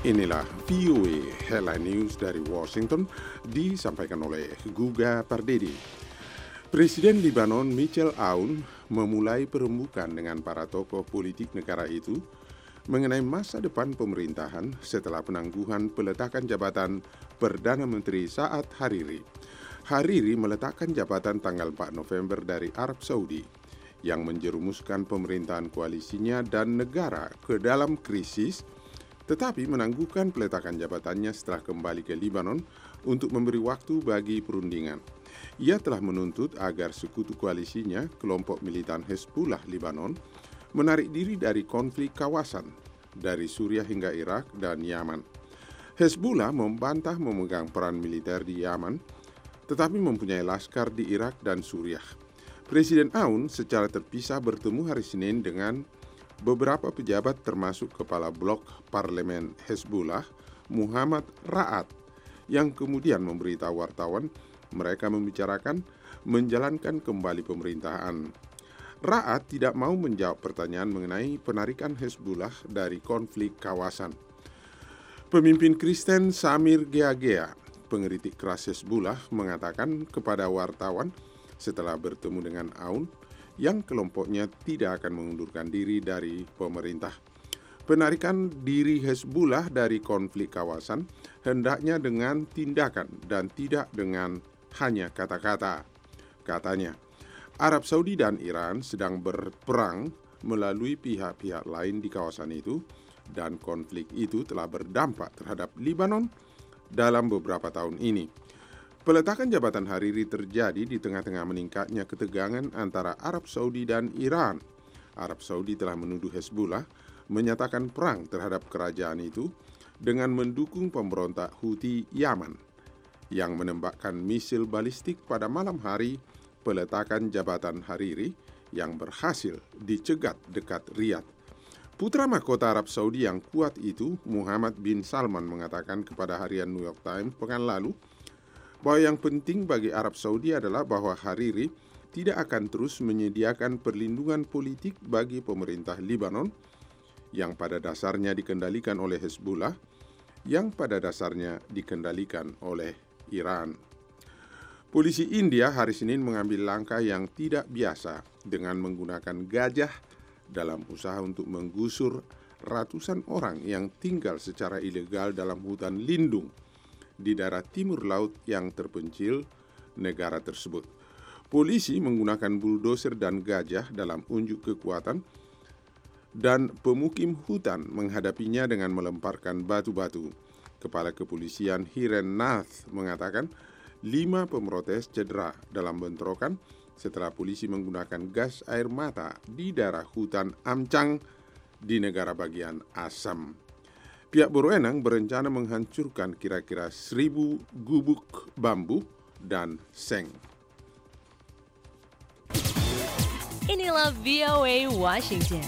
Inilah VOA Headline News dari Washington disampaikan oleh Guga Pardedi. Presiden Lebanon Michel Aoun memulai perembukan dengan para tokoh politik negara itu mengenai masa depan pemerintahan setelah penangguhan peletakan jabatan Perdana Menteri Saad Hariri. Hariri meletakkan jabatan tanggal 4 November dari Arab Saudi yang menjerumuskan pemerintahan koalisinya dan negara ke dalam krisis, tetapi menangguhkan peletakan jabatannya setelah kembali ke Lebanon untuk memberi waktu bagi perundingan. Ia telah menuntut agar sekutu koalisinya, kelompok militan Hezbollah Lebanon, menarik diri dari konflik kawasan, dari Suriah hingga Irak dan Yaman. Hezbollah membantah memegang peran militer di Yaman, tetapi mempunyai laskar di Irak dan Suriah. Presiden Aoun secara terpisah bertemu hari Senin dengan beberapa pejabat termasuk Kepala Blok Parlemen Hezbollah, Muhammad Ra'ad, yang kemudian memberitahu wartawan mereka membicarakan menjalankan kembali pemerintahan. Ra'ad tidak mau menjawab pertanyaan mengenai penarikan Hezbollah dari konflik kawasan. Pemimpin Kristen Samir Geagea, pengkritik keras Hezbollah, mengatakan kepada wartawan setelah bertemu dengan Aoun yang kelompoknya tidak akan mengundurkan diri dari pemerintah. Penarikan diri Hezbollah dari konflik kawasan hendaknya dengan tindakan dan tidak dengan hanya kata-kata. Katanya, Arab Saudi dan Iran sedang berperang melalui pihak-pihak lain di kawasan itu, dan konflik itu telah berdampak terhadap Lebanon dalam beberapa tahun ini. Peletakan jabatan Hariri terjadi di tengah-tengah meningkatnya ketegangan antara Arab Saudi dan Iran. Arab Saudi telah menuduh Hezbollah menyatakan perang terhadap kerajaan itu dengan mendukung pemberontak Houthi Yaman yang menembakkan misil balistik pada malam hari peletakan jabatan Hariri yang berhasil dicegat dekat Riyadh. Putra mahkota Arab Saudi yang kuat itu, Muhammad bin Salman, mengatakan kepada harian New York Times pekan lalu bahwa yang penting bagi Arab Saudi adalah bahwa Hariri tidak akan terus menyediakan perlindungan politik bagi pemerintah Lebanon yang pada dasarnya dikendalikan oleh Hezbollah, yang pada dasarnya dikendalikan oleh Iran. Polisi India hari Senin mengambil langkah yang tidak biasa dengan menggunakan gajah dalam usaha untuk menggusur ratusan orang yang tinggal secara ilegal dalam hutan lindung di daerah timur laut yang terpencil negara tersebut. Polisi menggunakan buldoser dan gajah dalam unjuk kekuatan, dan pemukim hutan menghadapinya dengan melemparkan batu-batu. Kepala Kepolisian Hiren Nath mengatakan 5 pemrotes cedera dalam bentrokan setelah polisi menggunakan gas air mata di daerah hutan Amchang di negara bagian Assam. Pihak berwenang berencana menghancurkan kira-kira 1.000 gubuk bambu dan seng. Inilah VOA Washington.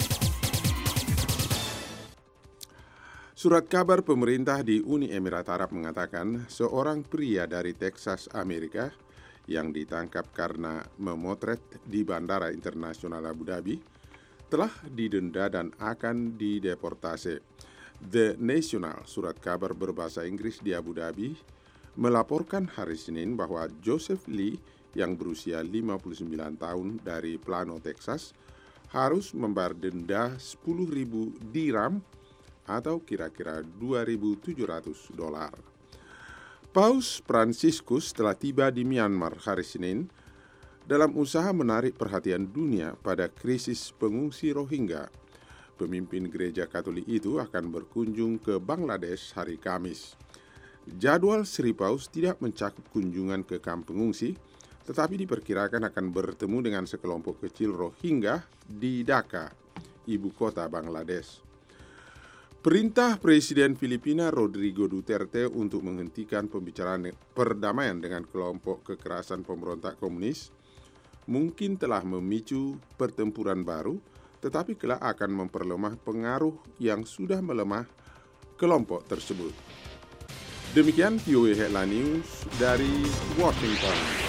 Surat kabar pemerintah di Uni Emirat Arab mengatakan seorang pria dari Texas, Amerika, yang ditangkap karena memotret di Bandara Internasional Abu Dhabi telah didenda dan akan dideportasi. The National, surat kabar berbahasa Inggris di Abu Dhabi, melaporkan hari Senin bahwa Joseph Lee yang berusia 59 tahun dari Plano, Texas, harus membayar denda 10.000 dirham atau kira-kira $2.700. Paus Fransiskus telah tiba di Myanmar hari Senin dalam usaha menarik perhatian dunia pada krisis pengungsi Rohingya. Pemimpin gereja Katolik itu akan berkunjung ke Bangladesh hari Kamis. Jadwal Sri Paus tidak mencakup kunjungan ke kamp pengungsi, tetapi diperkirakan akan bertemu dengan sekelompok kecil Rohingya di Dhaka, ibu kota Bangladesh. Perintah Presiden Filipina Rodrigo Duterte untuk menghentikan pembicaraan perdamaian dengan kelompok kekerasan pemberontak komunis mungkin telah memicu pertempuran baru, tetapi kelak akan memperlemah pengaruh yang sudah melemah kelompok tersebut. Demikian VOA Headline News dari Washington.